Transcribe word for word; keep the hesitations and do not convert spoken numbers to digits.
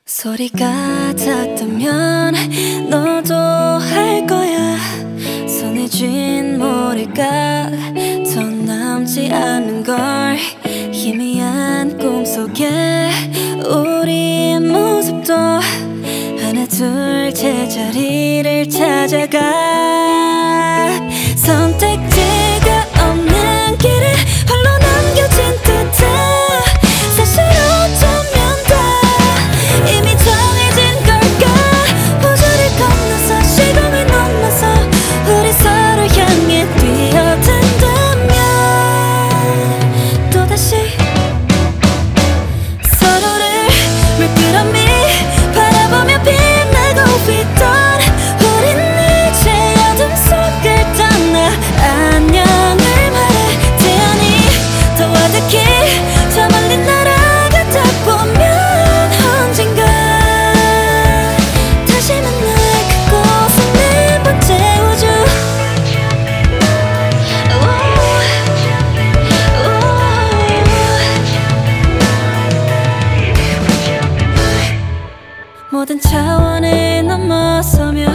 소리가 닿다면 너도 할 거야. 손에 쥔 모래가 더 남지 않는 걸. 희미한 꿈속에 우리의 모습도 하나 둘 제자리를 찾아가. 선택지가 없는 길에 홀로 남겨진 듯해. 사실 어쩌면 다 이미 정해진 걸까. 우주를 건너서 시공을 넘어서 우리 서로 향해 뛰어든다면 또다시 서로를 물끄러미 바라보며 빛나고 있던 우린 이제 어둠 속을 떠나 안녕을 말해. 태연히 더 와닿게 저 멀리 날아가다 보면 언젠가 다시 만날 그곳은 네 번째 우주. 모든 차원을 넘어서면